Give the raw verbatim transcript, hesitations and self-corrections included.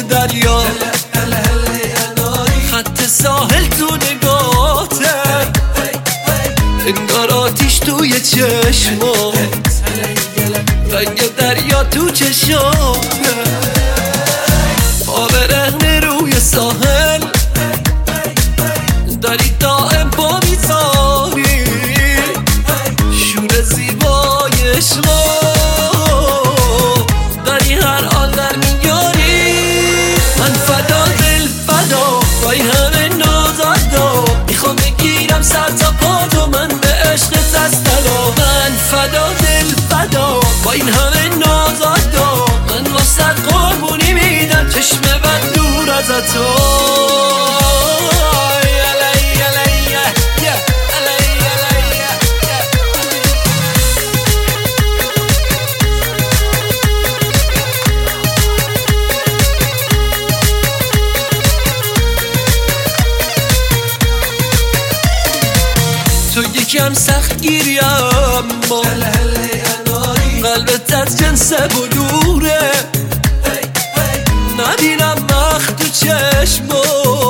دریا، خط ساحل تو نگاته، انگار آتیش توی چشمات، رنگ دریا تو چشمات، پا برهنه روی ساحل، داری دائم پا میذاری، شور زیبای عشقا داری هر آن در میاری. من فدا دل فدا با این همه نازادا، میخوام بگیرم سر تا پا تو، من به عشقت از طلا. من فدا دل فدا با این همه نازادا، من واسه قربونی میدم چشم بد دور از تو. تو یکم سخت گیری اما قلبت از جنس بلوره، نبینم مخ تو چشمو